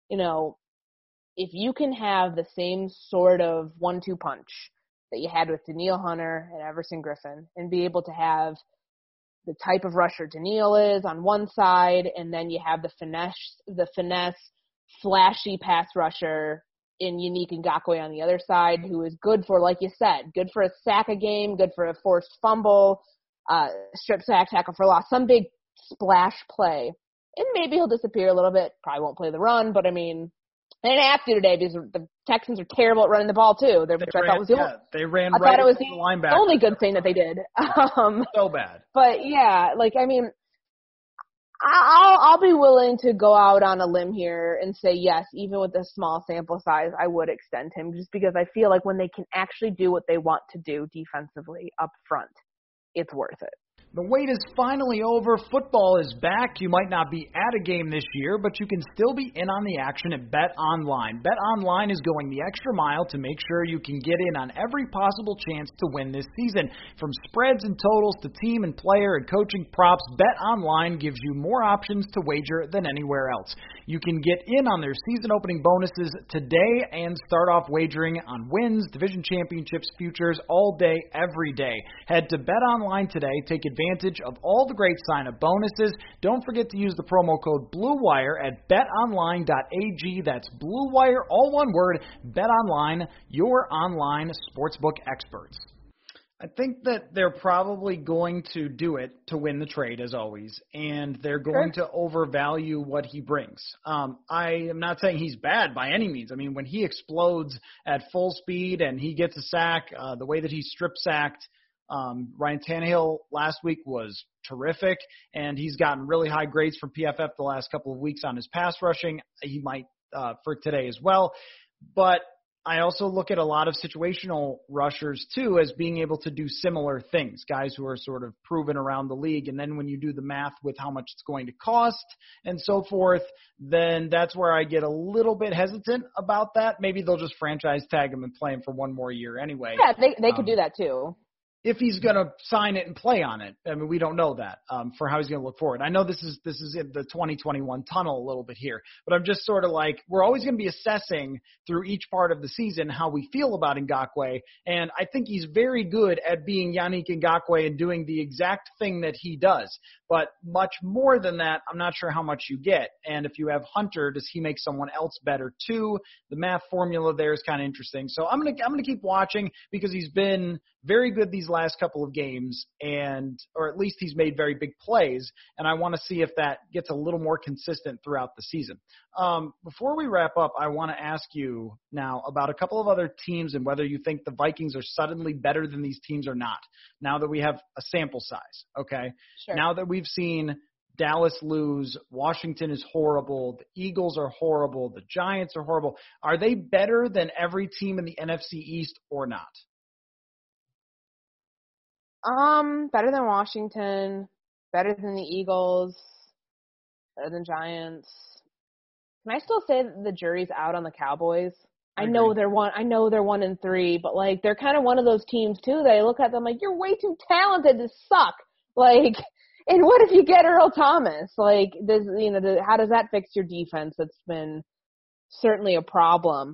if you can have the same sort of 1-2 punch that you had with Daniil Hunter and Everson Griffin and be able to have the type of rusher Daniil is on one side, and then you have the finesse, flashy pass rusher in Yannick Ngakoue on the other side, who is good for, like you said, good for a sack a game, good for a forced fumble, strip sack, tackle for loss, some big splash play. And maybe he'll disappear a little bit. Probably won't play the run, but I mean, they didn't have to today because the Texans are terrible at running the ball too. They ran thought it was the linebacker. The only good thing that they did. So bad. But yeah, like, I mean, I'll be willing to go out on a limb here and say yes, even with a small sample size, I would extend him just because I feel like when they can actually do what they want to do defensively up front, it's worth it. The wait is finally over. Football is back. You might not be at a game this year, but you can still be in on the action at BetOnline. BetOnline is going the extra mile to make sure you can get in on every possible chance to win this season. From spreads and totals to team and player and coaching props, BetOnline gives you more options to wager than anywhere else. You can get in on their season opening bonuses today and start off wagering on wins, division championships, futures all day, every day. Head to BetOnline today. Take advantage of all the great sign-up bonuses. Don't forget to use the promo code BlueWire at betonline.ag. That's BlueWire, all one word. BetOnline, your online sportsbook experts. I think that they're probably going to do it to win the trade, as always, and they're going to overvalue what he brings. I am not saying he's bad by any means. I mean, when he explodes at full speed and he gets a sack, the way that he strip-sacked Ryan Tannehill last week was terrific, and he's gotten really high grades from PFF the last couple of weeks on his pass rushing. He might for today as well. But I also look at a lot of situational rushers, too, as being able to do similar things, guys who are sort of proven around the league. And then when you do the math with how much it's going to cost and so forth, then that's where I get a little bit hesitant about that. Maybe they'll just franchise tag him and play him for one more year anyway. Yeah, they could do that, too. If he's going to sign it and play on it. I mean, we don't know that for how he's going to look forward. I know this is in the 2021 tunnel a little bit here, but I'm just sort of like, we're always going to be assessing through each part of the season how we feel about Ngakoue, and I think he's very good at being Yannick Ngakoue and doing the exact thing that he does. But much more than that, I'm not sure how much you get. And if you have Hunter, does he make someone else better too? The math formula there is kind of interesting. So I'm gonna keep watching because he's been very good these last couple of games, or at least he's made very big plays, and I want to see if that gets a little more consistent throughout the season. Before we wrap up, I want to ask you now about a couple of other teams and whether you think the Vikings are suddenly better than these teams or not, now that we have a sample size, okay? Sure. Now that we've seen Dallas lose, Washington is horrible, the Eagles are horrible, the Giants are horrible. Are they better than every team in the NFC East or not? Better than Washington, better than the Eagles, better than Giants. Can I still say that the jury's out on the Cowboys? I know they're 1-3, but like they're kind of one of those teams too that I look at them like, you're way too talented to suck. Like, and what if you get Earl Thomas? Like, how does that fix your defense? That's been certainly a problem.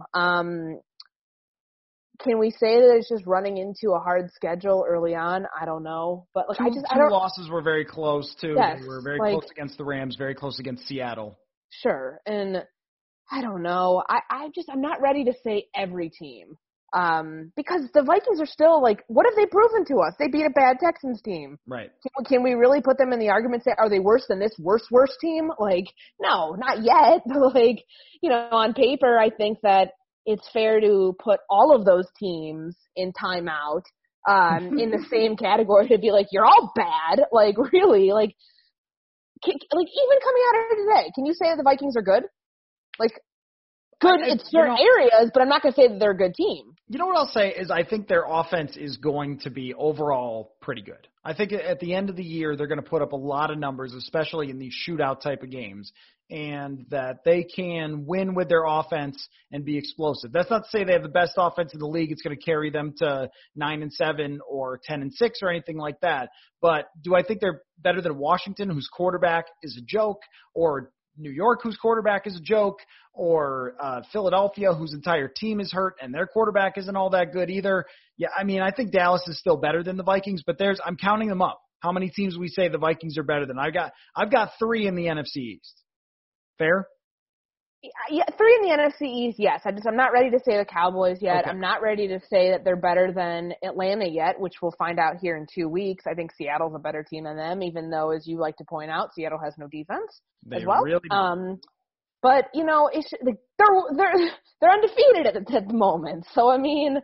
Can we say that it's just running into a hard schedule early on? I don't know, but like two losses were very close too. Yes, they were very close against the Rams, very close against Seattle. Sure, and I don't know. I'm not ready to say every team because the Vikings are still like, what have they proven to us? They beat a bad Texans team. Right. Can we really put them in the argument? Say, are they worse than this worst team? Like, no, not yet. But like, on paper, I think that it's fair to put all of those teams in timeout in the same category to be like, you're all bad. Like, really? Like even coming out of it today, can you say that the Vikings are good? Like, good in certain areas, but I'm not going to say that they're a good team. You know what I'll say is I think their offense is going to be overall pretty good. I think at the end of the year, they're going to put up a lot of numbers, especially in these shootout type of games, and that they can win with their offense and be explosive. That's not to say they have the best offense in the league. It's going to carry them to 9-7 or 10-6 or anything like that. But do I think they're better than Washington, whose quarterback is a joke, or New York, whose quarterback is a joke, or Philadelphia, whose entire team is hurt and their quarterback isn't all that good either? Yeah, I mean, I think Dallas is still better than the Vikings, but I'm counting them up. How many teams we say the Vikings are better than? I've got 3 in the NFC East. Fair? Yeah, 3 in the NFC East, yes. I'm not ready to say the Cowboys yet. Okay. I'm not ready to say that they're better than Atlanta yet, which we'll find out here in 2 weeks. I think Seattle's a better team than them, even though, as you like to point out, Seattle has no defense as well. Really don't. But it's like they're undefeated at the moment. So I mean,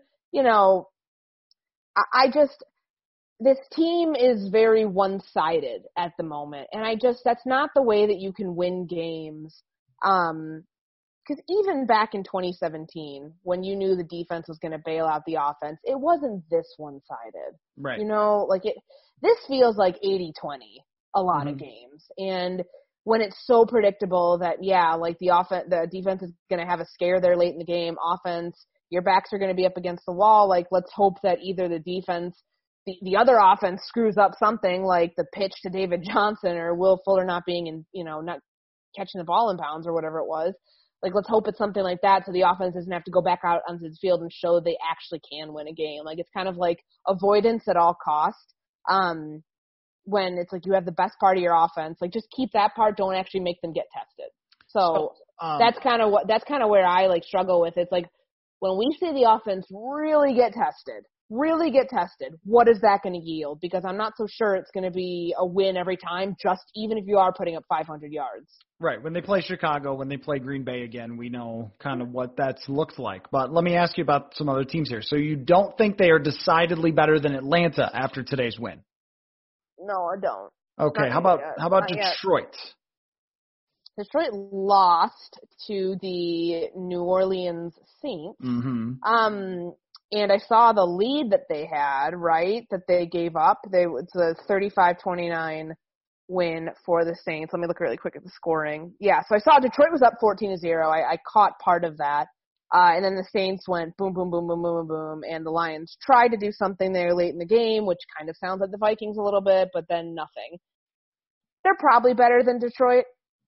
this team is very one-sided at the moment, and that's not the way that you can win games. Because even back in 2017, when you knew the defense was going to bail out the offense, it wasn't this one-sided. Right. This feels like 80-20 a lot of games. And when it's so predictable that, the defense is going to have a scare there late in the game, offense, your backs are going to be up against the wall, let's hope that either the defense, the other offense screws up something like the pitch to David Johnson or Will Fuller not being not catching the ball in bounds or whatever it was. Let's hope it's something like that so the offense doesn't have to go back out onto the field and show they actually can win a game. It's kind of like avoidance at all costs. When it's you have the best part of your offense, just keep that part, don't actually make them get tested. So that's kind of where I struggle with. It's when we see the offense really get tested, what is that going to yield? Because I'm not so sure it's going to be a win every time, even if you are putting up 500 yards. Right. When they play Chicago, when they play Green Bay again, we know kind of what that's looked like. But let me ask you about some other teams here. So you don't think they are decidedly better than Atlanta after today's win? No, I don't. Okay. How about Detroit? Detroit lost to the New Orleans Saints. Mm-hmm. And I saw the lead that they had, right, that they gave up. It's a 35-29 win for the Saints. Let me look really quick at the scoring. Yeah, so I saw Detroit was up 14-0. I caught part of that. And then the Saints went boom, boom, boom, boom, boom, boom, and the Lions tried to do something there late in the game, which kind of sounds like the Vikings a little bit, but then nothing. They're probably better than Detroit.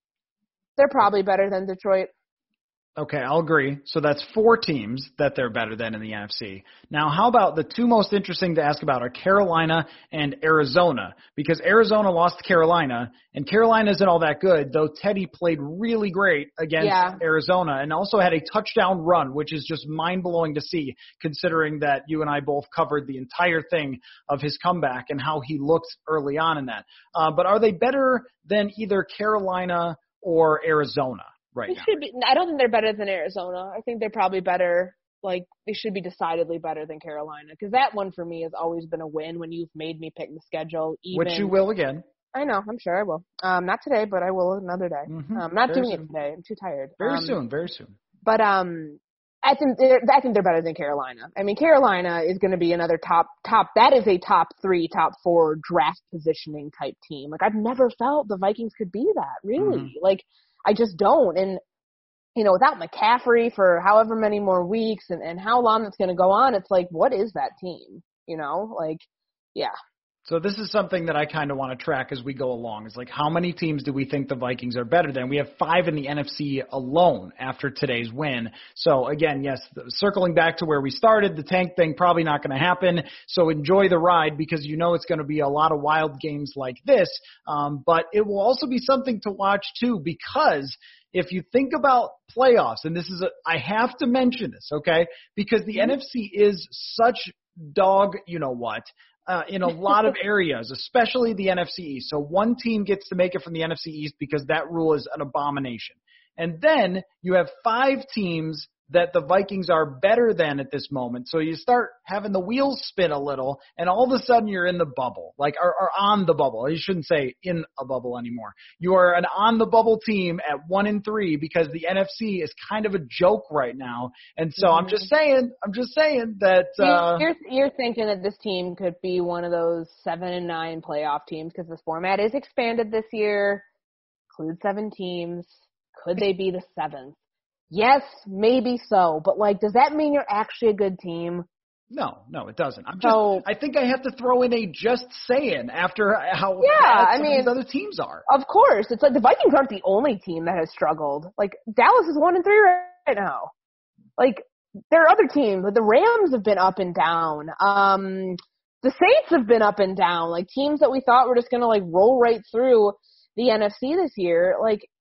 Okay, I'll agree. So that's 4 teams that they're better than in the NFC. Now, how about the 2 most interesting to ask about are Carolina and Arizona? Because Arizona lost to Carolina, and Carolina isn't all that good, though Teddy played really great against Arizona and also had a touchdown run, which is just mind-blowing to see, considering that you and I both covered the entire thing of his comeback and how he looked early on in that. But are they better than either Carolina or Arizona? Right now. I don't think they're better than Arizona. I think they're probably better. They should be decidedly better than Carolina because that one for me has always been a win when you've made me pick the schedule. Which you will again. I know. I'm sure I will. Not today, but I will another day. Mm-hmm. I'm not Very doing soon. it today. I'm too tired. Very soon. But I think they're better than Carolina. I mean, Carolina is going to be another top. That is a top 3, top 4 draft positioning type team. I've never felt the Vikings could be that. Really, I just don't. And, without McCaffrey for however many more weeks and how long it's going to go on, it's what is that team? Yeah. So this is something that I kind of want to track as we go along. It's how many teams do we think the Vikings are better than? We have 5 in the NFC alone after today's win. So again, yes, circling back to where we started, the tank thing probably not going to happen. So enjoy the ride because it's going to be a lot of wild games like this. But it will also be something to watch too because if you think about playoffs, and I have to mention this, okay, because the NFC is such dog, in a lot of areas, especially the NFC East. So one team gets to make it from the NFC East because that rule is an abomination. And then you have 5 teams that the Vikings are better than at this moment. So you start having the wheels spin a little, and all of a sudden you're in the bubble, or on the bubble. You shouldn't say in a bubble anymore. You are an on the bubble team at 1-3 because the NFC is kind of a joke right now. And so I'm just saying that you're thinking that this team could be one of those 7-9 playoff teams because this format is expanded this year, includes 7 teams. Could they be the 7th? Yes, maybe so, but does that mean you're actually a good team? No, it doesn't. I think I have to throw in a just saying after how bad these other teams are. Of course. It's the Vikings aren't the only team that has struggled. Dallas is 1-3 right now. There are other teams. The Rams have been up and down. The Saints have been up and down. Teams that we thought were just going to roll right through the NFC this year.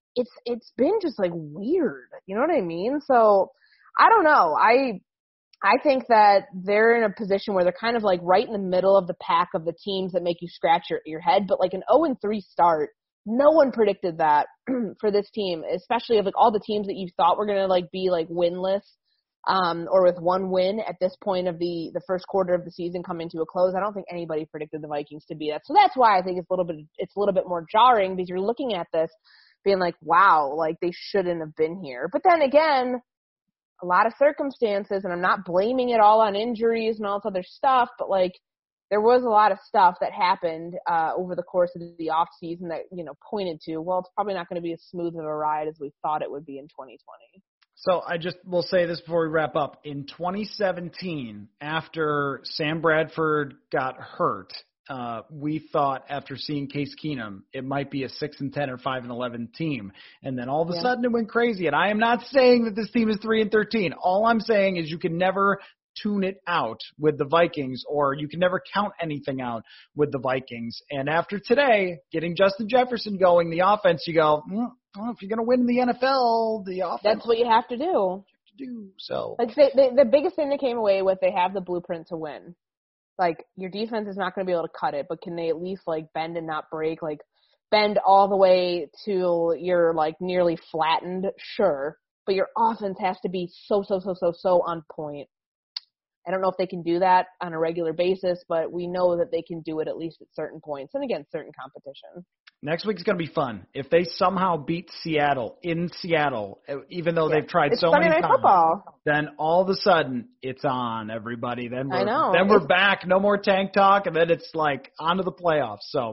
it's been just like weird. You know what I mean? So I don't know. I think that they're in a position where they're kind of like right in the middle of the pack of the teams that make you scratch your head. But like an 0-3 start, no one predicted that for this team, especially of like all the teams that you thought were going to like be like winless or with one win at this point of the first quarter of the season coming to a close. I don't think anybody predicted the Vikings to be that. So that's why I think it's a little bit more jarring, because you're looking at this being like, wow, like they shouldn't have been here. But then again, a lot of circumstances, and I'm not blaming it all on injuries and all this other stuff, but like there was a lot of stuff that happened over the course of the off season that, you know, pointed to, well, it's probably not going to be as smooth of a ride as we thought it would be in 2020. So I just will say this before we wrap up. In 2017, after Sam Bradford got hurt, we thought after seeing Case Keenum, it might be a 6-10 or 5-11 team. And then all of a sudden it went crazy. And I am not saying that this team is 3-13. All I'm saying is you can never tune it out with the Vikings, or you can never count anything out with the Vikings. And after today, getting Justin Jefferson going, the offense, you go, well, if you're going to win the NFL, the offense. That's what you have to do. So like the biggest thing they came away with, they have the blueprint to win. Like, your defense is not going to be able to cut it, but can they at least, like, bend and not break? Like, bend all the way to you're, like, nearly flattened? Sure. But your offense has to be so on point. I don't know if they can do that on a regular basis, but we know that they can do it at least at certain points and against certain competition. Next week's going to be fun. If they somehow beat Seattle in Seattle, even though they've tried so many times, then all of a sudden it's on, everybody. Then we're back. No more tank talk, and then it's like on to the playoffs. So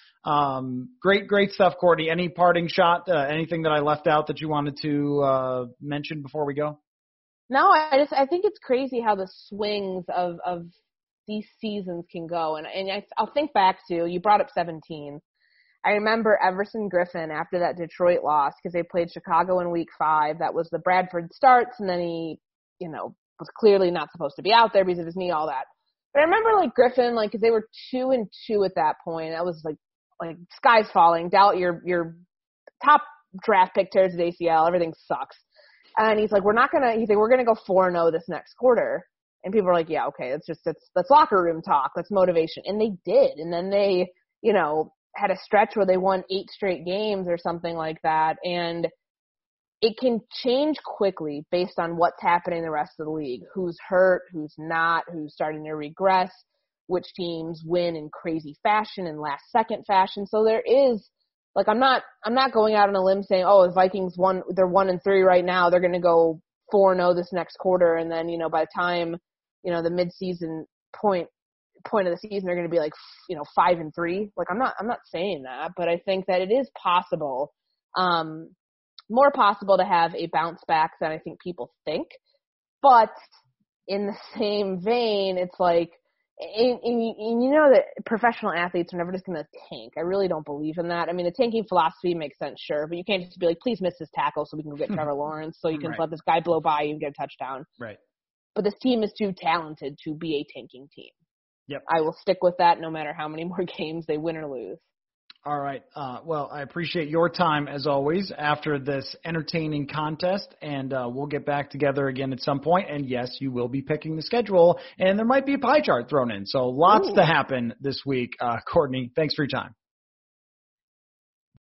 great stuff, Courtney. Any parting shot, anything that I left out that you wanted to mention before we go? No, I think it's crazy how the swings of these seasons can go. And I'll think back to, you brought up 17. I remember Everson Griffin after that Detroit loss, because they played Chicago in week 5. That was the Bradford starts, and then he, you know, was clearly not supposed to be out there because of his knee, all that. But I remember, like, Griffin, like, because they were 2-2 at that point. That was like sky's falling. Your top draft pick tears his ACL. Everything sucks. And he's like, we're going to go 4-0 this next quarter. And people are like, yeah, okay, that's locker room talk. That's motivation. And they did. And then they, you know, had a stretch where they won 8 straight games or something like that. And it can change quickly based on what's happening in the rest of the league. Who's hurt, who's not, who's starting to regress, which teams win in crazy fashion and last second fashion. So there is, like, I'm not going out on a limb saying, oh, the Vikings they're 1-3 right now. They're going to go 4-0 this next quarter. And then, you know, by the time, you know, the midseason point of the season, they're going to be like, you know, 5-3. Like, I'm not saying that, but I think that it is possible, more possible to have a bounce back than I think people think. But in the same vein, it's like, and you know that professional athletes are never just going to tank. I really don't believe in that. I mean, the tanking philosophy makes sense, sure, but you can't just be like, please miss this tackle so we can go get Trevor Lawrence, so you can let this guy blow by you and get a touchdown. Right. But this team is too talented to be a tanking team. Yep. I will stick with that no matter how many more games they win or lose. All right. Well, I appreciate your time, as always, after this entertaining contest, and we'll get back together again at some point. And, yes, you will be picking the schedule, and there might be a pie chart thrown in. So lots to happen this week. Courtney, thanks for your time.